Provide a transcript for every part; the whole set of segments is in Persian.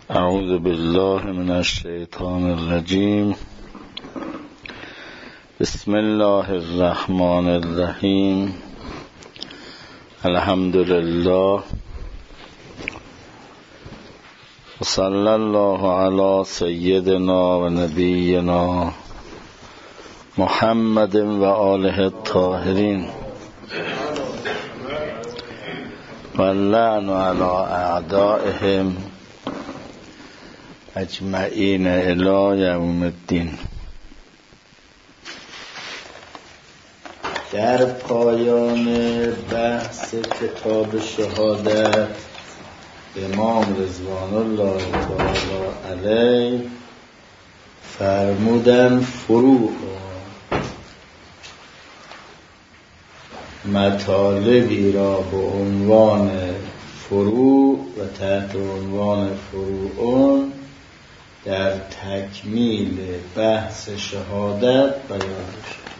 اعوذ بالله من الشیطان الرجیم. بسم الله الرحمن الرحیم. الحمد لله و صلی الله علی سیدنا و نبینا محمد و آله الطاهرین و اللعن علی اعدائهم اجمعین الی یوم الدین. در پایان بحث کتاب شهادت امام رضوان الله تعالی علیه فرمودن فروع مطالبی را به عنوان فروع و تحت عنوان فروعون در تکمیل بحث شهادت بیان شد.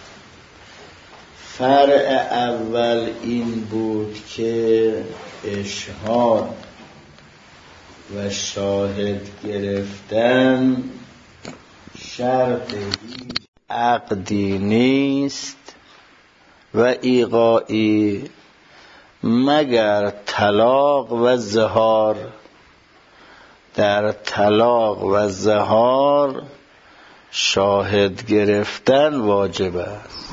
فرع اول این بود که اشهاد و شاهد گرفتن شرط عقدی نیست و ایقاعی مگر طلاق و ظهار. در طلاق و ظهار شاهد گرفتن واجب است.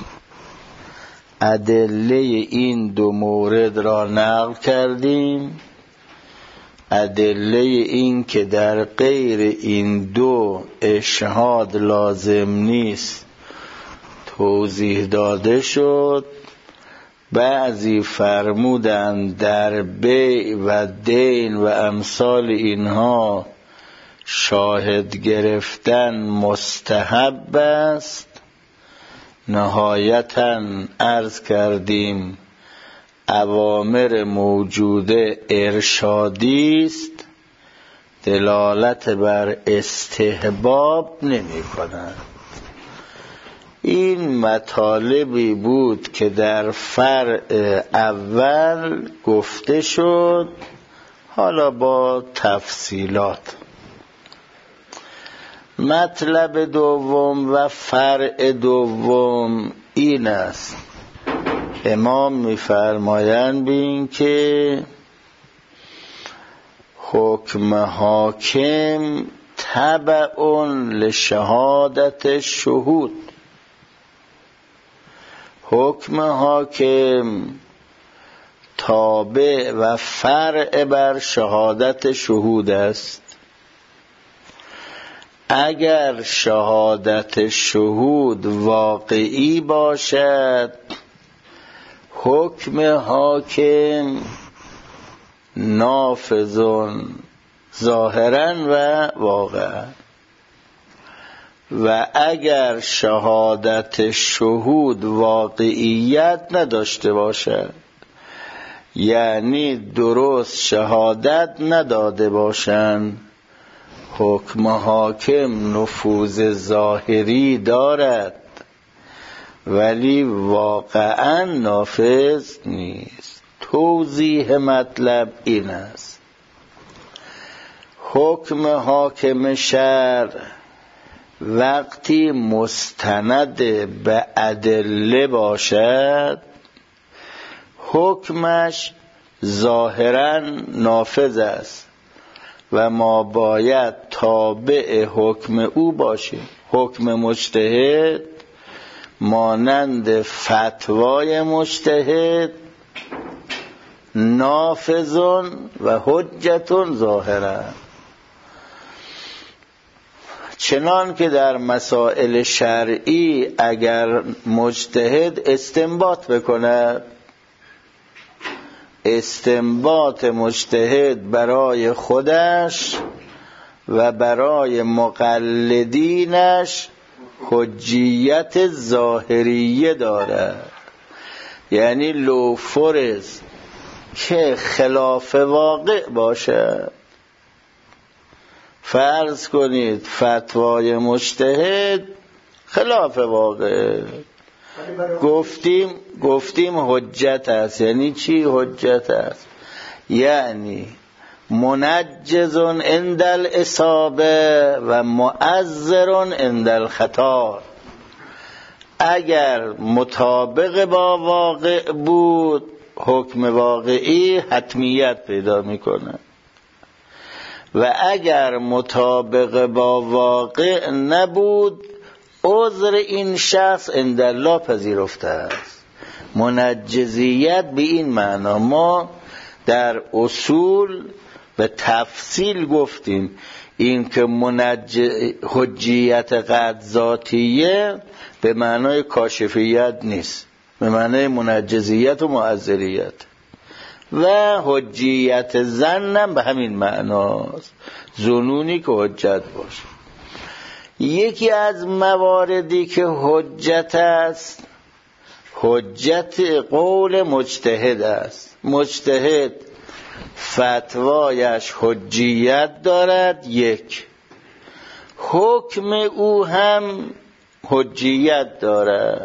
ادله این دو مورد را نقل کردیم. ادله این که در غیر این دو اشهاد لازم نیست توضیح داده شد. بعضی فرمودند در بیع و دین و امثال اینها شاهد گرفتن مستحب است. نهایتاً عرض کردیم اوامر موجوده ارشادی است، دلالت بر استحباب نمی کنند. این مطالبی بود که در فرع اول گفته شد، حالا با تفصیلات. مطلب دوم و فرع دوم این است. امام می‌فرمایند بین که حکم حاکم تبع لشهادت شهود. حکم حاکم تابع و فرع بر شهادت شهود است. اگر شهادت شهود واقعی باشد حکم حاکم نافذ ظاهرا و واقعا، و اگر شهادت شهود واقعیت نداشته باشد، یعنی درست شهادت نداده باشند، حکم حاکم نفوذ ظاهری دارد ولی واقعا نافذ نیست. توضیح مطلب این است. حکم حاکم شرع وقتی مستند به ادله باشد حکمش ظاهراً نافذ است و ما باید تابع حکم او باشیم. حکم مجتهد مانند فتوای مجتهد نافذ و حجت ظاهرا. چنان که در مسائل شرعی اگر مجتهد استنباط بکند، استنباط مجتهد برای خودش و برای مقلدینش حجیت ظاهریه دارد. یعنی لو فرض که خلاف واقع باشد، فرض کنید فتوای مجتهد خلاف واقع، گفتیم حجت است. یعنی چی حجت است؟ یعنی منجز عند الاصابه و مؤذر عند الخطا. اگر مطابق با واقع بود حکم واقعی حتمیت پیدا میکنه و اگر مطابق با واقع نبود عذر این شخص عند الله پذیرفته است. منجزیت به این معنا ما در اصول به تفصیل گفتیم، این که حجیت قطع ذاتیه به معنای کاشفیت نیست، به معنای منجزیت و معذریت، و حجیت ظنم به همین معناست، ظنونی که حجت باشه. یکی از مواردی که حجت است حجت قول مجتهد است. مجتهد فتوایش حجیت دارد، یک، حکم او هم حجیت دارد،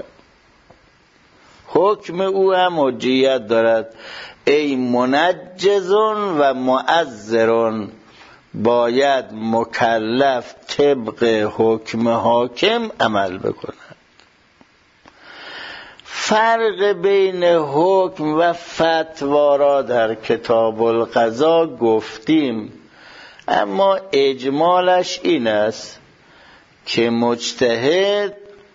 حکم او هم حجیت دارد. ای منجزون و مؤذرون، باید مکلف طبق حکم حاکم عمل بکند. فرق بین حکم و فتوا را در کتاب القضا گفتیم، اما اجمالش این است که مجتهد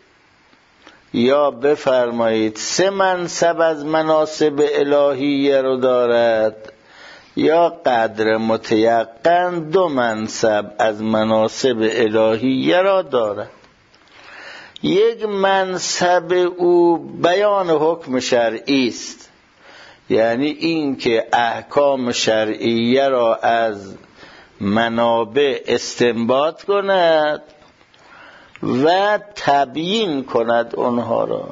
یا بفرمایید 3 منصب از مناصب الهیه رو دارد، یا قدر متیقن 2 منصب از مناصب الهیه را دارد. یک منصب او بیان حکم شرعی است، یعنی این که احکام شرعیه را از منابع استنباط کند و تبیین کند اونها را،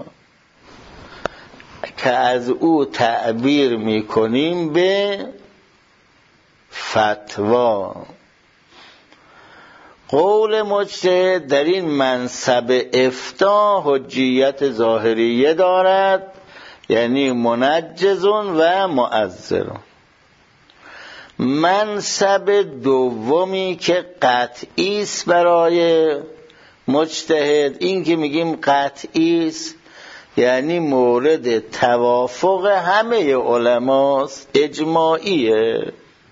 که از او تعبیر میکنیم به فتوا. قول مجتهد در این منصب افتاء حجیت ظاهریه دارد، یعنی منجزون و مؤذرون. منصب دومی که قطعی است برای مجتهد، این که میگیم قطعی است یعنی مورد توافق همه علماست، اجماعیه،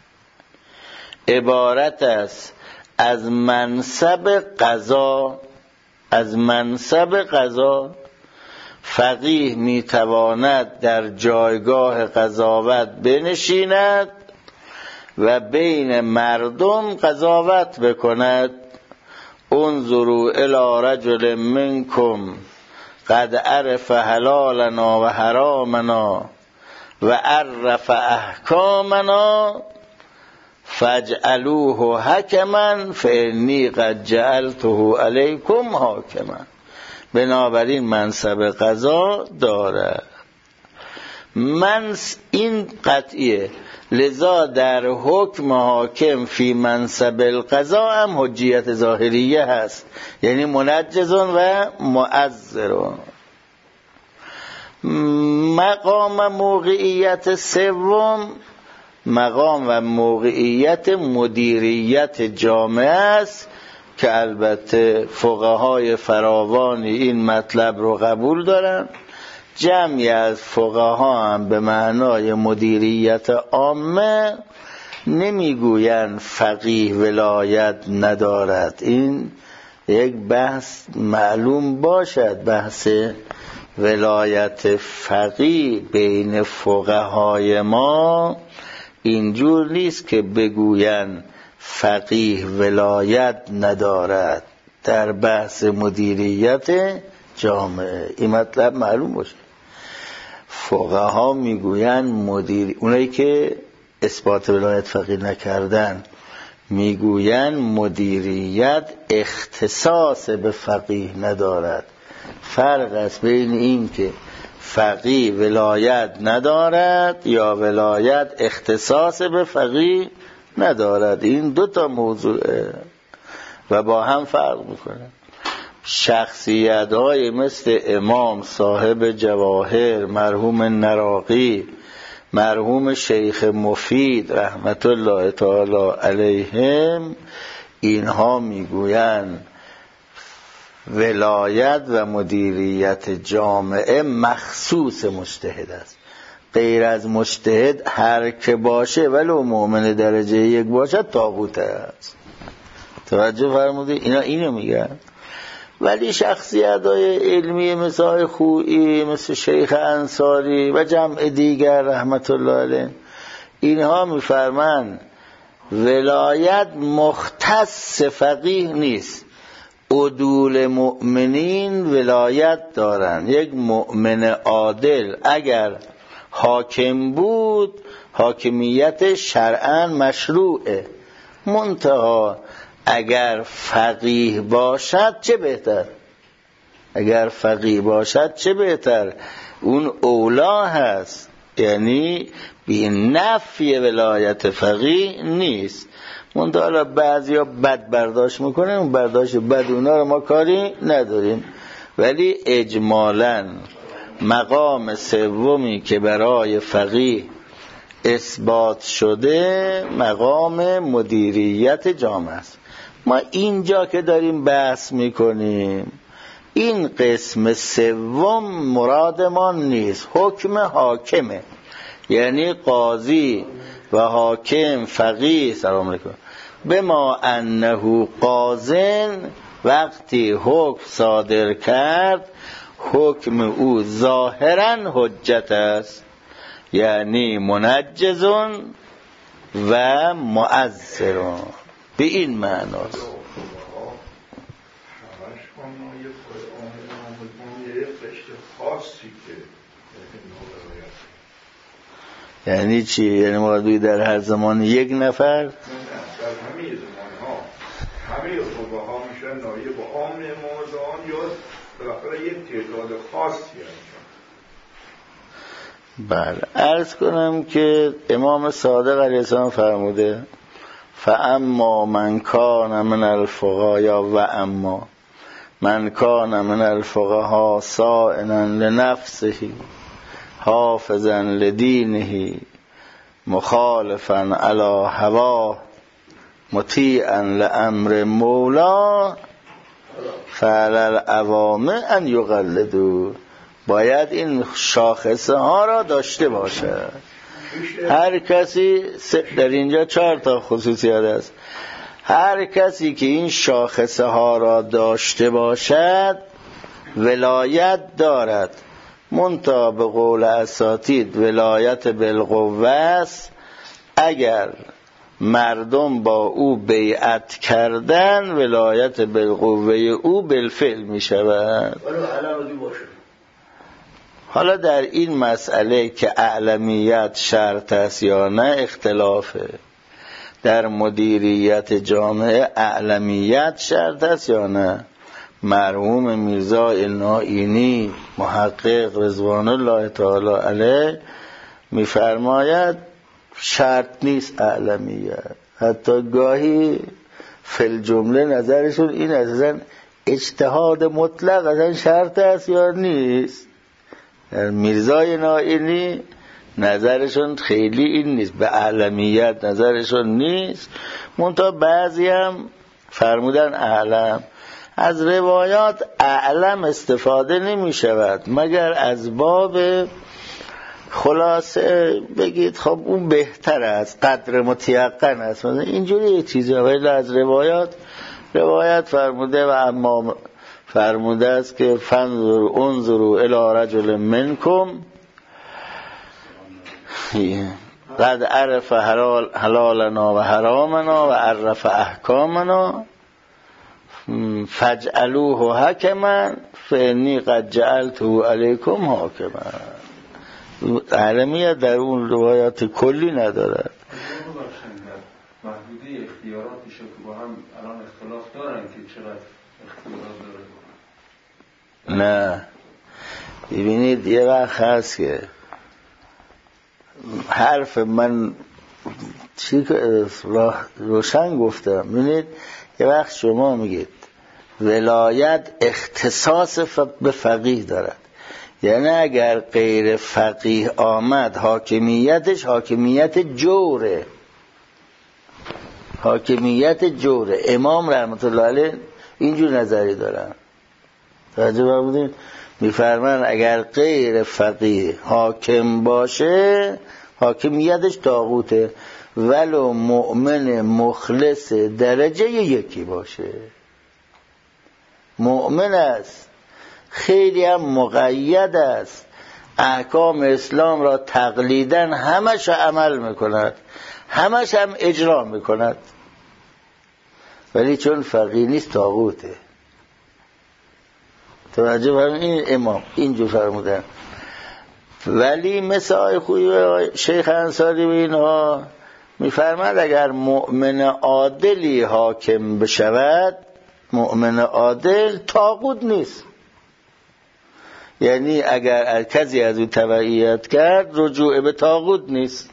عبارت است از منصب قضا. از منصب قضا فقیه میتواند در جایگاه قضاوت بنشیند و بین مردم قضاوت بکند. انظروا الی رجل منکم قد عرف حلالنا و حرامنا و عرف احکامنا فاجعلوه حکما فانی قد جعلته علیکم حاکما. بنابراین منصب قضا داره، این قطعیه. لذا در حکم حاکم فی منصب القضا هم حجیت ظاهریه هست، یعنی منجزون و مؤذرون. مقام موقعیت سوم مقام و موقعیت مدیریت جامعه است که البته فقهای فراوانی این مطلب رو قبول دارن. جمعی از فقها هم به معنای مدیریت عامه نمیگویند فقیه ولایت ندارد. این یک بحث معلوم باشد، بحث ولایت فقیه بین فقهای ما اینجور نیست که بگویند فقیه ولایت ندارد. در بحث مدیریت جامعه این مطلب معلوم باشه. فقها میگویند اونایی که اثبات ولایت فقیه نکردن میگویند مدیریت اختصاص به فقیه ندارد. فرق است بین این که فقیه ولایت ندارد یا ولایت اختصاص به فقیه ندارد. این 2 موضوعه و با هم فرق میکنه. شخصیت‌های مثل امام صاحب جواهر مرحوم نراقی، مرحوم شیخ مفید رحمت الله تعالی علیهم اینها میگویند ولایت و مدیریت جامعه مخصوص مجتهد است. غیر از مجتهد هر که باشه ولو مؤمن درجه یک باشد طاغوت است. توجه فرموده؟ اینا اینو میگن. ولی شخصیت‌های علمی مثل آقای خویی، مثل شیخ انصاری و جمع دیگر رحمت الله علیه، اینها میفرمند ولایت مختص فقیه نیست. عدول مؤمنین ولایت دارن. یک مؤمن عادل اگر حاکم بود حاکمیت شرعاً مشروعه، منتها اگر فقیه باشد چه بهتر. اگر فقیه باشد چه بهتر، اون اولا هست. یعنی بی نفی ولایت فقیه نیست. منتها بعضی ها بد برداشت میکنه، اون برداشت بد اونا رو ما کاری نداریم. ولی اجمالاً مقام سومی که برای فقیه اثبات شده مقام مدیریت جامعه است. ما اینجا که داریم بحث میکنیم این قسم سوم مراد ما نیست. حکم حاکمه، یعنی قاضی و حاکم فقیه سلام علیکم بما انه قاضن وقتی حکم صادر کرد حکم او ظاهرا حجت است، یعنی منجزون و مؤثرون. به این معناست. یعنی چی؟ یعنی مرادوی در هر زمان یک نفر؟ نه، در همه زمان ها همه فقها میشن نایب عام موضوعان یا بالاخره یک تعداد خاصی هستن. بله، عرض کنم که امام صادق علیه السلام فرموده فاما من کان من الفقها یا و اما من کان من الفقها صائنا لنفسه حافظا لدینه مخالفا علی هواه مطیعا لامر مولا فعلی العوام ان یقلدوا. باید این شاخصه ها را داشته باشد. هر کسی در اینجا 4 تا خصوصیات است. هر کسی که این شاخصه ها را داشته باشد ولایت دارد. منتها به قول اساتید ولایت بالقوه است. اگر مردم با او بیعت کردن ولایت بالقوه او بالفعل می شود. حالا در این مسئله که اعلمیت شرط است یا نه اختلافه. در مدیریت جامعه اعلمیت شرط است یا نه. مرحوم میرزا نائینی محقق رضوان الله تعالی علیه میفرماید شرط نیست اعلمیت. حتی گاهی فل جمله نظرشون این اصلا اجتهاد مطلق اصلا شرط است یا نیست. میرزای نائینی نظرشون خیلی این نیست، به اعلمیت نظرشون نیست. منتها بعضی هم فرمودن اعلم. از روایات اعلم استفاده نمی شود مگر از باب خلاصه بگید خب اون بهتر است، قدر متیقن است، اینجوری چیزی. ولی از روایت فرموده و اما فرموده است که انظروا الی رجل منکم قد عرف حلالنا و حرامنا و عرف احکامنا فاجعلوه حکما فانی قد جعلته علیکم حاکما. علمیت در اون روایات کلی ندارد. محدوده اختیاراتش که با هم الان اختلاف دارن که چقدر اختیارات داره. نه ببینید یه وقت هست که حرف من روشن گفتم. ببینید یه وقت شما میگید ولایت اختصاص به فقیه دارد، یعنی اگر غیر فقیه آمد حاکمیتش حاکمیت جوره، حاکمیت جوره. امام رحمت الله علیه اینجور نظری دارن. توجه بودین؟ میفرمان اگر غیر فقیه حاکم باشه حاکمیتش طاغوته، ولو مؤمن مخلص درجه یکی باشه. مؤمن است، خیلی هم مقید است، احکام اسلام را تقلیداً همش عمل میکند، همش هم اجرا میکند، ولی چون فقیه نیست طاغوته. توجه فرمودین؟ این امام اینجور فرمودن. ولی مثل آقای خویی و شیخ انصاری و اینها میفرماد اگر مؤمن عادلی حاکم بشود، مؤمن عادل طاغوت نیست. یعنی اگر کسی از او تبعیت کرد رجوع به طاغوت نیست.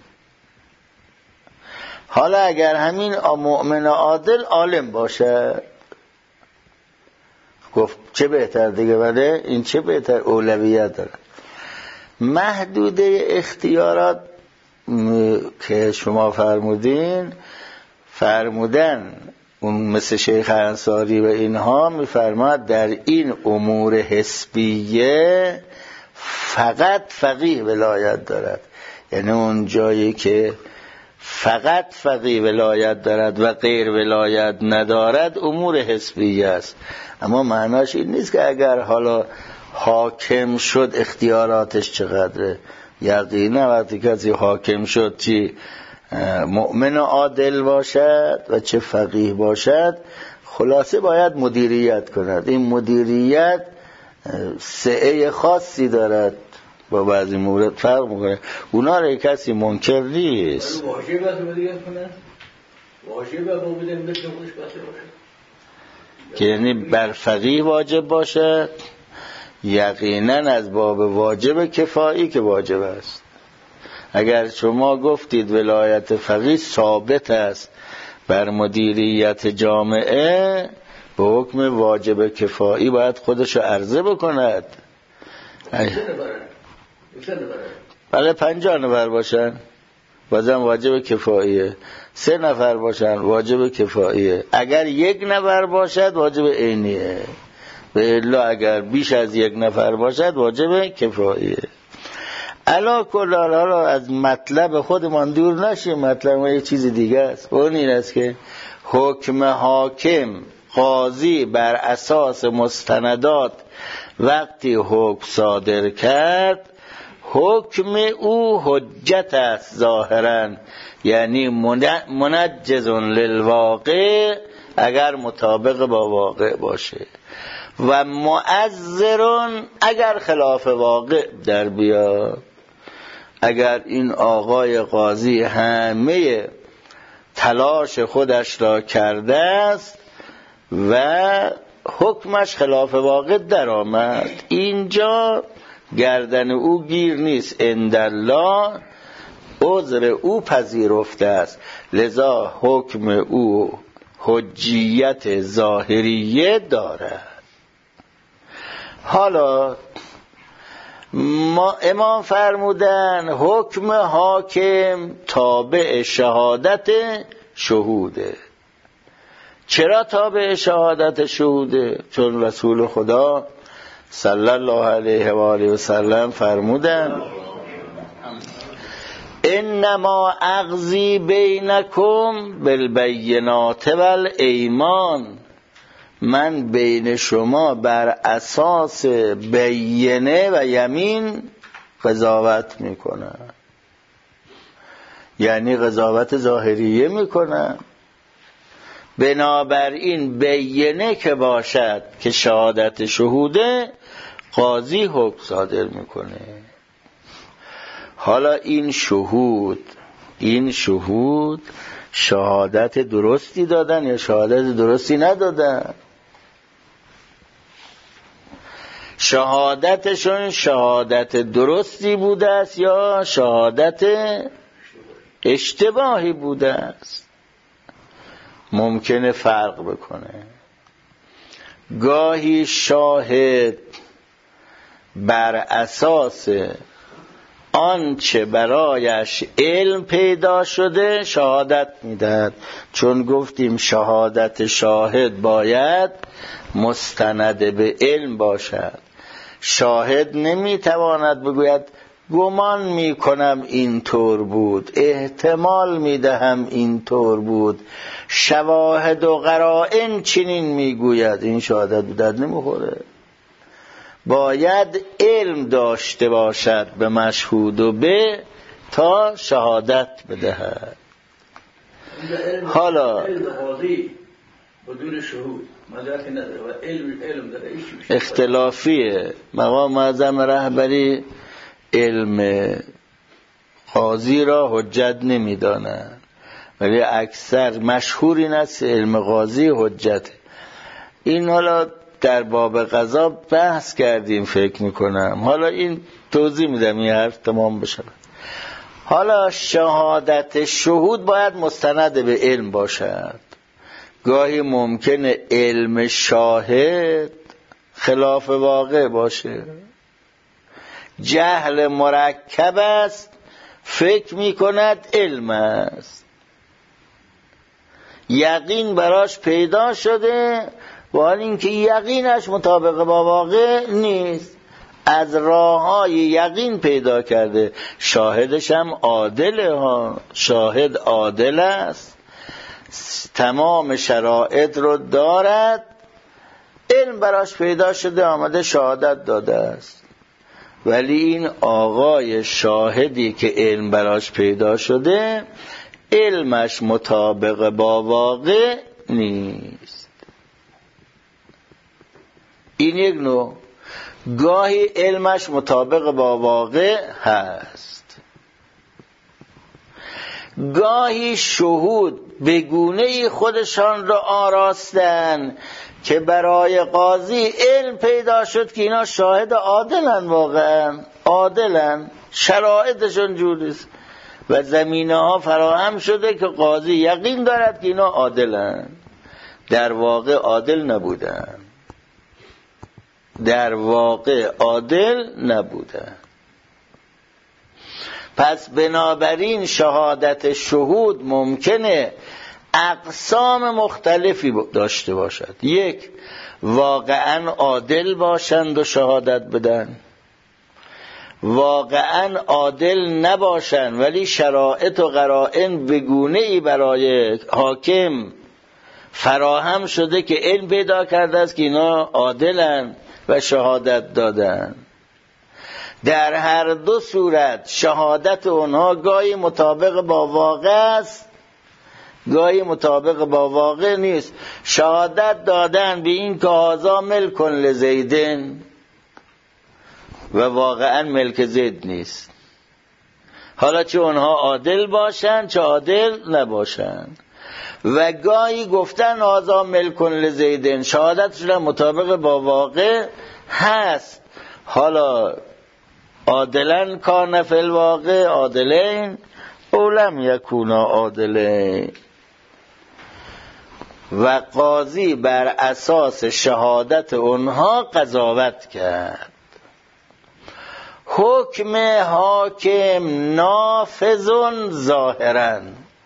حالا اگر همین مؤمن عادل عالم باشه، گفت چه بهتر دیگه، ولی این چه بهتر، اولویت داره. محدوده اختیارات که شما فرمودن اون مثل شیخ انصاری و اینها میفرماد در این امور حسبیه فقط فقیه ولایت دارد. یعنی اون جایی که فقط فقیه ولایت دارد و غیر ولایت ندارد امور حسبیه است. اما معناش این نیست که اگر حالا حاکم شد اختیاراتش چقدره. یقینا وقتی کسی حاکم شد چی مؤمن عادل باشد و چه فقیه باشد، خلاصه باید مدیریت کند. این مدیریت سعه خاصی دارد، با بعضی مورد فرق میکنه. اونا را کسی منکر نیست. واجب است مدیریت کنه، واجب است بوده مثل خودش باشه، که یعنی بر فقیه واجب باشه. یقینا از باب واجب کفایی که واجب است. اگر شما گفتید ولایت فقیه ثابت است بر مدیریت جامعه، به حکم واجب کفایی باید خودشو عرضه بکند. بله 50 نفر باشن بازم واجب کفاییه، 3 نفر باشن واجب کفاییه، اگر 1 نفر باشد واجب عینیه، به الا اگر بیش از 1 نفر باشد واجب کفاییه. علا کل حال از مطلب خودمان دور نشیم. مطلب یه چیز دیگه است. اون این است که حکم حاکم قاضی بر اساس مستندات وقتی حکم صادر کرد، حکم او حجت است ظاهرا، یعنی منجز للواقع اگر مطابق با واقع باشه، و مؤذر اگر خلاف واقع در بیاد. اگر این آقای قاضی همه تلاش خودش را کرده است و حکمش خلاف واقع در آمد، اینجا گردن او گیر نیست، اندالله عذر او پذیرفته است، لذا حکم او حجیت ظاهریه دارد. حالا امام فرمودن حکم حاکم تابع شهادت شهوده. چرا تابع شهادت شهوده؟ چون رسول خدا صلی الله علیه و آله و سلم فرمودن انما اقضی بینکم بالبینات والایمان، من بین شما بر اساس بینه و یمین قضاوت میکنم. یعنی قضاوت ظاهریه میکنم. بنابراین بینه که باشد که شهادت شهوده، قاضی حکم صادر میکنه. حالا این شهود شهادت درستی دادن یا شهادت درستی ندادن؟ شهادتشون شهادت درستی بوده است یا شهادت اشتباهی بوده است؟ ممکنه فرق بکنه. گاهی شاهد بر اساس آنچه برایش علم پیدا شده شهادت میدهد. چون گفتیم شهادت شاهد باید مستند به علم باشد. شاهد نمیتواند بگوید گمان میکنم اینطور بود، احتمال میدهم اینطور بود، شواهد و قرائن چنین میگوید. این شهادت به درد نمیخوره. باید علم داشته باشد به مشهود و به تا شهادت بدهد. حالا علم قاضی بدون شهود مدرک نداره و علم داره اختلافیه. مقام معظم رهبری علم قاضی را حجت نمیدانند، ولی اکثر مشهور این است علم قاضی حجته. این حالا در باب قضا بحث کردیم فکر میکنم، حالا این توضیح میدم این حرف تمام بشه. حالا شهادت شهود باید مستند به علم باشد. گاهی ممکنه علم شاهد خلاف واقع باشه، جهل مرکب است، فکر میکند علم است، یقین براش پیدا شده و حال اینکه یقینش مطابق با واقع نیست، از راه‌های یقین پیدا کرده. شاهدش هم عادله ها، شاهد عادل است، تمام شرایط رو دارد، علم براش پیدا شده آمده شهادت داده است. ولی این آقای شاهدی که علم براش پیدا شده علمش مطابق با واقع نیست. این یک نوع. گاهی علمش مطابق با واقع هست، گاهی شهود به گونه‌ای خودشان را آراستن که برای قاضی علم پیدا شد که اینا شاهد عادلن، واقعا عادلن، شرایطشون جوریست و زمینه ها فراهم شده که قاضی یقین دارد که اینا عادلن، در واقع عادل نبودن، در واقع عادل نبودن. پس بنابراین شهادت شهود ممکنه اقسام مختلفی داشته باشد. یک، واقعا عادل باشند و شهادت بدن، واقعا عادل نباشند ولی شرایط و قرائن بگونه‌ای برای حاکم فراهم شده که علم پیدا کرده است که اینا عادلن و شهادت دادن. در هر دو صورت شهادت اونها گاهی مطابق با واقع است، گاهی مطابق با واقع نیست. شهادت دادن به این که هذا ملک لزیدن و واقعا ملک زید نیست. حالا چه اونها عادل باشن چه عادل نباشن. و گاهی گفتن هذا ملک لزیدن، شهادتشون مطابق با واقع هست، حالا عادلن کان فی الواقع عادلین او لم یکونا عادلین. و قاضی بر اساس شهادت اونها قضاوت کرد. حکم حاکم نافذ ظاهرا،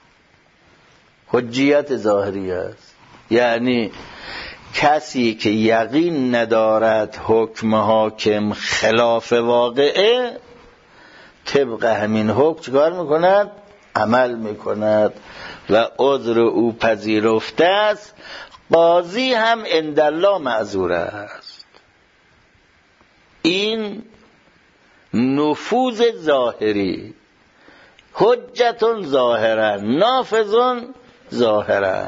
حجیت ظاهری است، یعنی کسی که یقین ندارد حکم حاکم خلاف واقعه، طبق همین حکم چیکار میکند؟ عمل میکند و عذر او پذیرفته است. قاضی هم عندالله معذور است. این نفوذ ظاهری، حجت ظاهرا نافذ ظاهرا.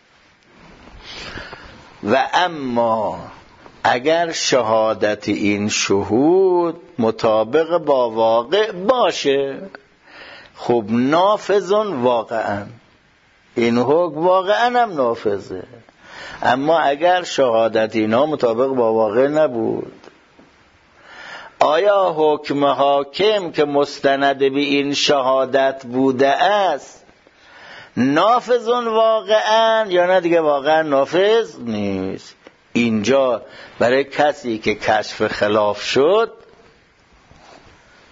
و اما اگر شهادت این شهود مطابق با واقع باشه، خب نافذ واقعا، این حکم واقعا هم نافذه. اما اگر شهادت اینا مطابق با واقع نبود، آیا حکم حاکم که مستند به این شهادت بوده است نافذ واقعا یا نه دیگه واقعا نافذ نیست؟ اینجا برای کسی که کشف خلاف شد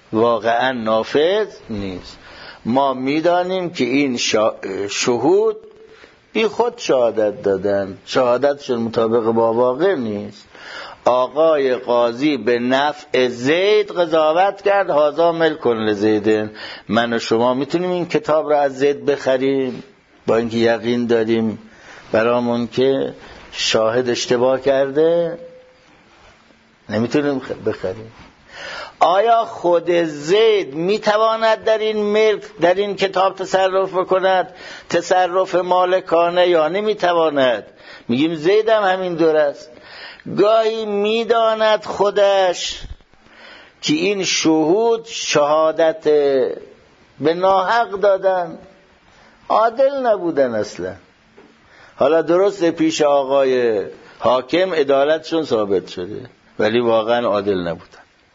واقعا نافذ نیست. ما میدانیم که این شهود بی خود شهادت دادن، شهادتشون مطابق با واقع نیست. آقای قاضی به نفع زید قضاوت کرد هذا ملک لزید. من و شما میتونیم این کتاب را از زید بخریم با اینکه یقین داریم برامون که شاهد اشتباه کرده؟ نمیتونیم بخریم. آیا خود زید میتواند در این ملک، در این کتاب تصرف بکند، تصرف مالکانه، یا نمیتواند؟ میگیم زید هم همین دور است. گاهی میداند خودش که این شهود شهادت به ناحق دادن، عادل نبودن اصلا. حالا درسته پیش آقای حاکم عدالتشون ثابت شده ولی واقعا عادل نبودن.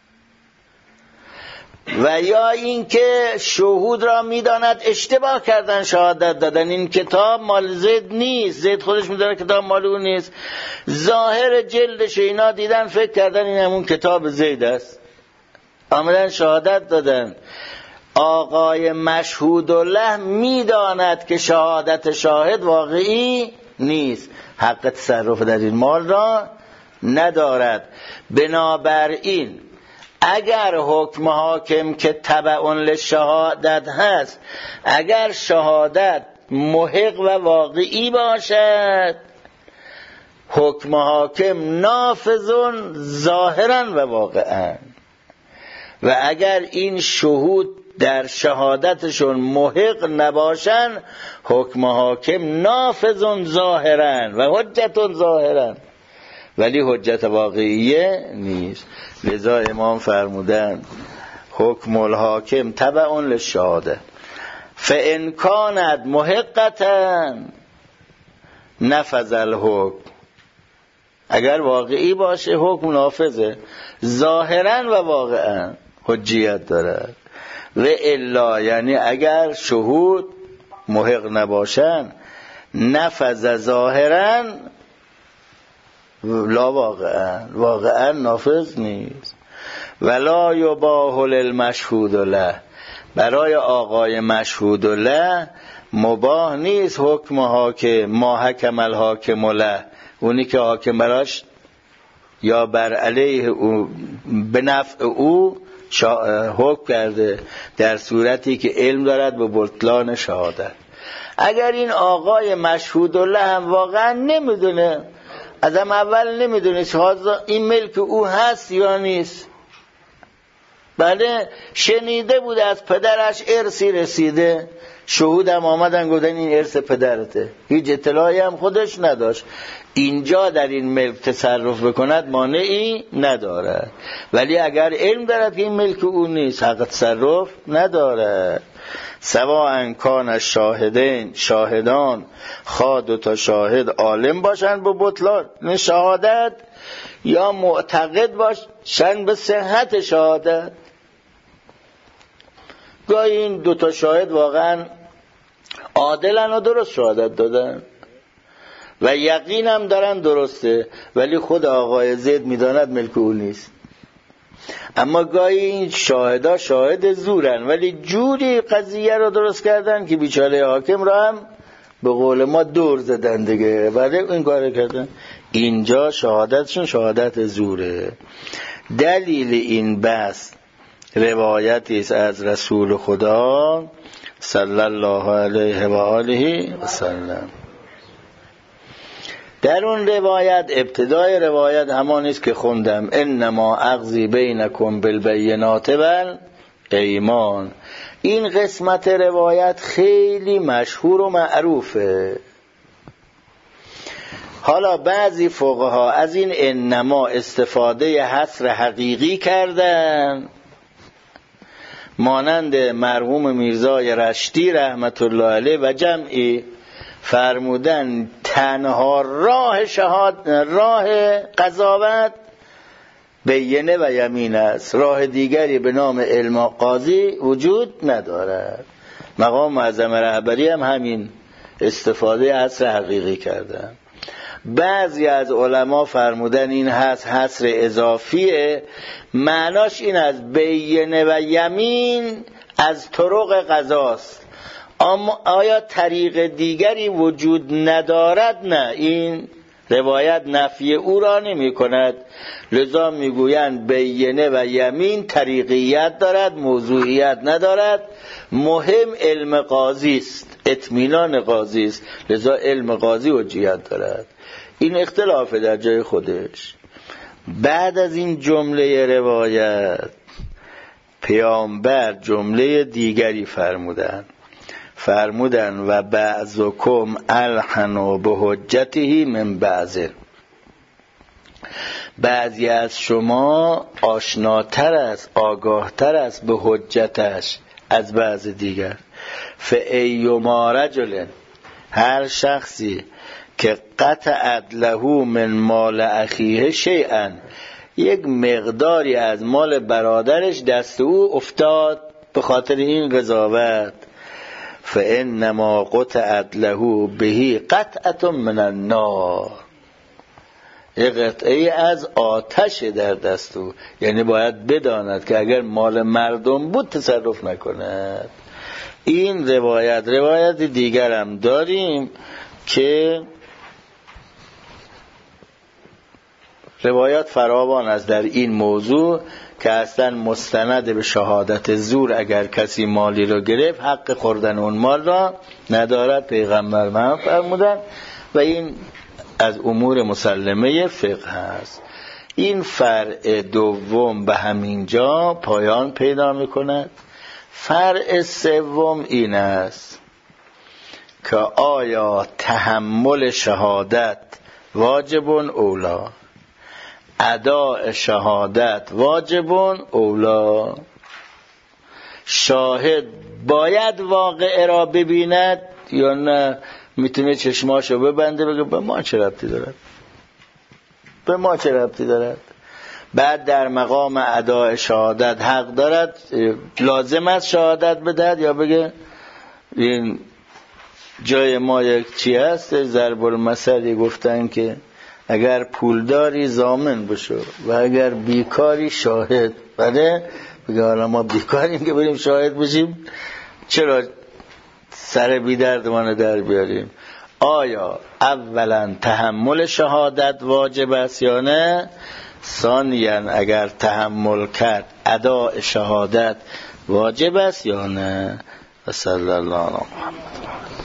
و یا اینکه شهود را میداند اشتباه کردن شهادت دادن، این کتاب مال زید نیست، زید خودش میدونه کتاب مال اون نیست، ظاهر جلدش اینا دیدن فکر کردن این همون کتاب زید است، آمدن شهادت دادن. آقای مشهود له میداند که شهادت شاهد واقعی نیست، حق تصرف در این مال را ندارد. بنابراین اگر حکم حاکم که تبع للشهادت هست، اگر شهادت محق و واقعی باشد، حکم حاکم نافذون ظاهرا و واقعا. و اگر این شهود در شهادتشون محق نباشن، حکم حاکم نافذون ظاهرا و حجتون ظاهرا، ولی حجت واقعیه نیست. لذا امام فرمودن حکم الحاکم تبع للشهاده فان کانت محقتا نفذ الحکم. اگر واقعی باشه حکم نافذه، ظاهرا و واقعا حجیت دارد. و الا یعنی اگر شهود محق نباشن، نفذ ظاهرا لا واقعا نافذ نیست. ولا یباح للمشهود له، برای آقای مشهود له مباح نیست حکم حاکم، ما حکم الحاکم له، اونی که حاکم براش یا بر علیه او به نفع او حکم کرده، در صورتی که علم دارد به بطلان شهادت. اگر این آقای مشهود له هم واقعا نمیدونه، از هم اول نمیدونست این ملک او هست یا نیست، بله شنیده بوده از پدرش ارثی رسیده، شهود هم آمدن گفتن این ارث پدرته، هیچ اطلاعی هم خودش نداشت، اینجا در این ملک تصرف بکند مانعی نداره. ولی اگر علم دارد که این ملک او نیست، حق تصرف نداره. سواء کان شاهدان خواه دو تا شاهد عالم باشند به بطلان شهادت، یا معتقد باشند به صحت شهادت. گاهی این دو تا شاهد واقعا عادلن و درست شهادت دادن و یقین هم دارن درسته، ولی خود آقای زید میداند ملک او نیست. اما گاهی این شاهدا شاهد زورن ولی جوری قضیه رو درست کردن که بیچاره حاکم را هم به قول ما دور زدن دیگه، ولی این کار کردن. اینجا شهادتشون شهادت زوره. دلیل این بحث روایتی است از رسول خدا صلی الله علیه و آله و سلم. در اون روایت، ابتدای روایت همانی است که خوندم، انما اقضی بینکم بالبینات والایمان. این قسمت روایت خیلی مشهور و معروفه. حالا بعضی فقها از این انما استفاده حصر حقیقی کردن، مانند مرحوم میرزای رشتی رحمت الله علیه و جمعی، فرمودن تنها راه قضاوت بینه و یمین است، راه دیگری به نام علم قاضی وجود ندارد. مقام معظم رهبری هم همین استفاده حصر حقیقی کردن. بعضی از علما فرمودن این هست حصر اضافیه، معناش این از بینه و یمین از طرق قضاست. اما آیا طریق دیگری وجود ندارد؟ نه، این روایت نفی او را نمی کند، لذا میگویند بینه و یمین طریقیت دارد، موضوعیت ندارد. مهم علم قاضی است، اطمینان قاضی است، لذا علم قاضی حجیت دارد. این اختلاف در جای خودش. بعد از این جمله روایت پیامبر جمله دیگری فرمودن و بعضکم الحن بحجته من بعض، بعضی از شما آشناتر است، آگاهتر است به حجتش از بعض دیگر. فایما رجل، هر شخصی که قطعت له من مال اخیه شیئا، یک مقداری از مال برادرش دست او افتاد به خاطر این قضاوت، فانما قطعت له به قطعه من النار، یک قطعه از آتش در دست او. یعنی باید بداند که اگر مال مردم بود تصرف نکند. این روایت دیگر هم داریم که روایات فراوان است در این موضوع که اصلا مستند به شهادت زور اگر کسی مالی رو گرفت حق خوردن اون مال را ندارد، پیغمبر هم فرمودن و این از امور مسلمه فقه هست. این فرع دوم به همین جا پایان پیدا می کند. فرع سوم این است که آیا تحمل شهادت واجب اولا، اداء شهادت واجب اولا، شاهد باید واقعه را ببیند یا نه میتونه چشماشو ببنده بگه به ما چه ربطی دارد؟ بعد در مقام اداء شهادت حق دارد، لازم است شهادت بدهد، یا بگه این جای ما یک چی هست، ضرب المثلی گفتن که اگر پولداری ضامن بشو و اگر بیکاری شاهد. بله بگه حالا ما بیکاریم که بریم شاهد بشیم، چرا سر بی دردمان در بیاریم؟ آیا اولا تحمل شهادت واجب است یا نه؟ ثانیا اگر تحمل کرد اداء شهادت واجب است یا نه؟ و صلی الله علیه و محمد.